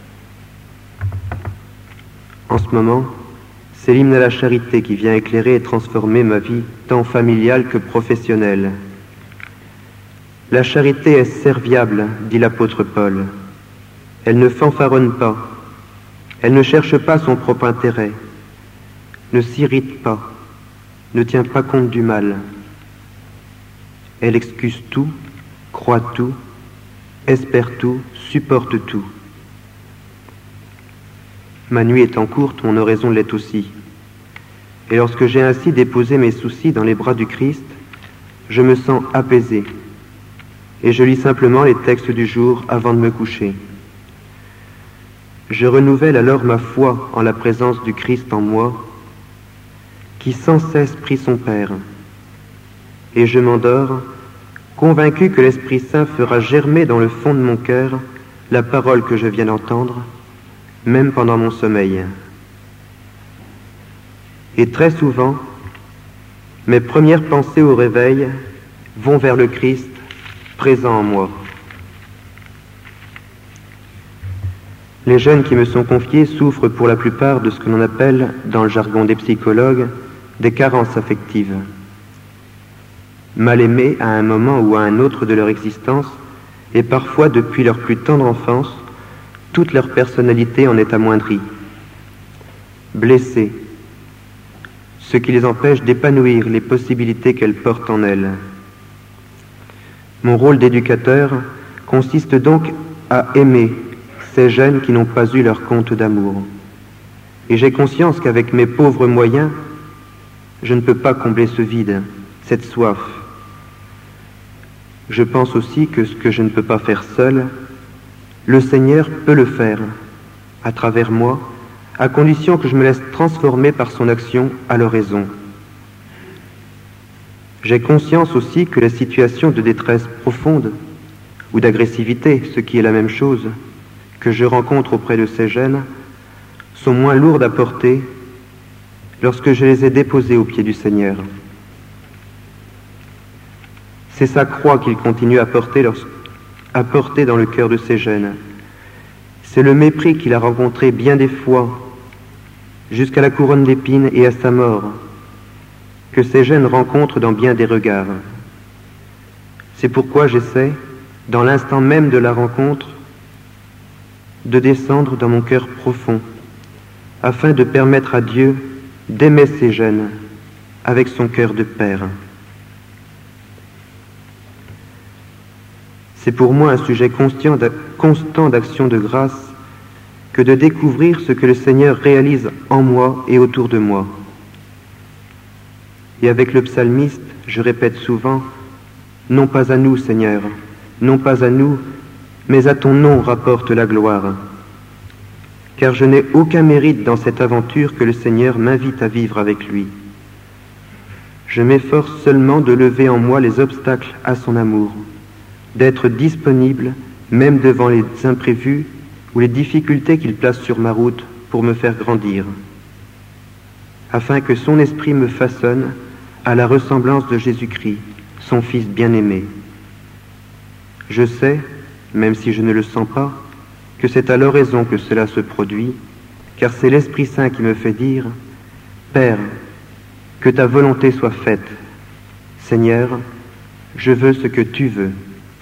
Speaker 2: En ce moment, c'est l'hymne à la charité qui vient éclairer et transformer ma vie tant familiale que professionnelle. La charité est serviable, dit l'apôtre Paul. Elle ne fanfaronne pas. Elle ne cherche pas son propre intérêt. Ne s'irrite pas. Ne tient pas compte du mal. Elle excuse tout, croit tout, espère tout, supporte tout. Ma nuit étant courte, mon oraison l'est aussi. Et lorsque j'ai ainsi déposé mes soucis dans les bras du Christ, je me sens apaisé. Et je lis simplement les textes du jour avant de me coucher. Je renouvelle alors ma foi en la présence du Christ en moi, qui sans cesse prie son Père. Et je m'endors, convaincu que l'Esprit Saint fera germer dans le fond de mon cœur la parole que je viens d'entendre, même pendant mon sommeil. Et très souvent, mes premières pensées au réveil vont vers le Christ présent en moi. Les jeunes qui me sont confiés souffrent pour la plupart de ce que l'on appelle, dans le jargon des psychologues, des carences affectives. Mal aimés à un moment ou à un autre de leur existence, et parfois depuis leur plus tendre enfance, toute leur personnalité en est amoindrie. Blessés, ce qui les empêche d'épanouir les possibilités qu'elles portent en elles. Mon rôle d'éducateur consiste donc à aimer ces jeunes qui n'ont pas eu leur compte d'amour. Et j'ai conscience qu'avec mes pauvres moyens, je ne peux pas combler ce vide, cette soif. Je pense aussi que ce que je ne peux pas faire seul, le Seigneur peut le faire, à travers moi, à condition que je me laisse transformer par son action à l'oraison. J'ai conscience aussi que les situations de détresse profonde ou d'agressivité, ce qui est la même chose, que je rencontre auprès de ces jeunes, sont moins lourdes à porter lorsque je les ai déposées aux pieds du Seigneur. C'est sa croix qu'il continue à porter, lors, à porter dans le cœur de ces jeunes. C'est le mépris qu'il a rencontré bien des fois, jusqu'à la couronne d'épines et à sa mort, que ces jeunes rencontrent dans bien des regards. C'est pourquoi j'essaie, dans l'instant même de la rencontre, de descendre dans mon cœur profond, afin de permettre à Dieu d'aimer ces jeunes avec son cœur de père. C'est pour moi un sujet constant d'action de grâce que que de découvrir ce que le Seigneur réalise en moi et autour de moi. Et avec le psalmiste, je répète souvent, « Non pas à nous, Seigneur, non pas à nous, mais à ton nom rapporte la gloire. » Car je n'ai aucun mérite dans cette aventure que le Seigneur m'invite à vivre avec lui. Je m'efforce seulement de lever en moi les obstacles à son amour, d'être disponible même devant les imprévus ou les difficultés qu'il place sur ma route pour me faire grandir, afin que son esprit me façonne à la ressemblance de Jésus-Christ, son Fils bien-aimé. Je sais, même si je ne le sens pas, que c'est à l'oraison que cela se produit, car c'est l'Esprit Saint qui me fait dire « Père, que ta volonté soit faite. Seigneur, je veux ce que tu veux. »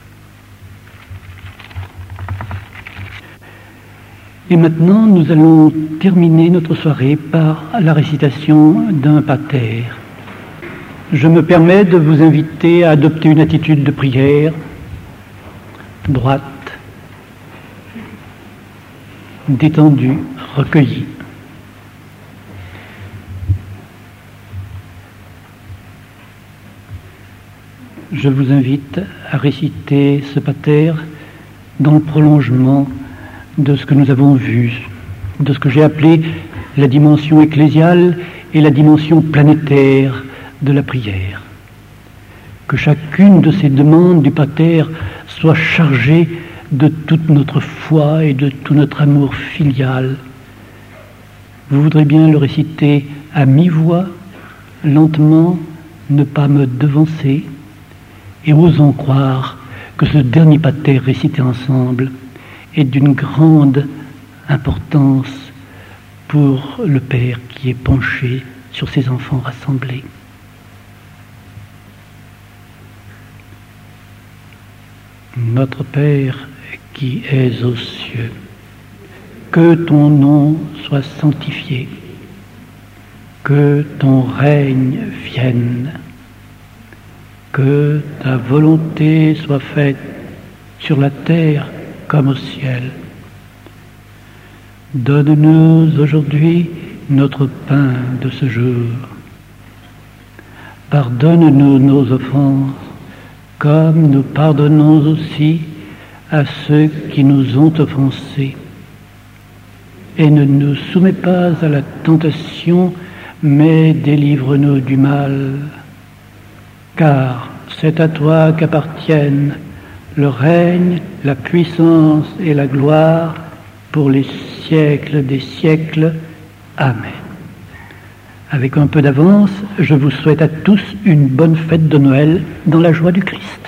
Speaker 1: Et maintenant, nous allons terminer notre soirée par la récitation d'un pater. Je me permets de vous inviter à adopter une attitude de prière droite, détendue, recueillie. Je vous invite à réciter ce pater dans le prolongement de ce que nous avons vu, de ce que j'ai appelé la dimension ecclésiale et la dimension planétaire de la prière. Que chacune de ces demandes du pater soit chargée de toute notre foi et de tout notre amour filial. Vous voudrez bien le réciter à mi-voix, lentement, ne pas me devancer, et osons croire que ce dernier pater récité ensemble est d'une grande importance pour le Père qui est penché sur ses enfants rassemblés. Notre Père qui es aux cieux, que ton nom soit sanctifié, que ton règne vienne, que ta volonté soit faite sur la terre comme au ciel. Donne-nous aujourd'hui notre pain de ce jour. Pardonne-nous nos offenses, comme nous pardonnons aussi à ceux qui nous ont offensés. Et ne nous soumets pas à la tentation, mais délivre-nous du mal. Car c'est à toi qu'appartiennent le règne, la puissance et la gloire pour les siècles des siècles. Amen. Avec un peu d'avance, je vous souhaite à tous une bonne fête de Noël dans la joie du Christ.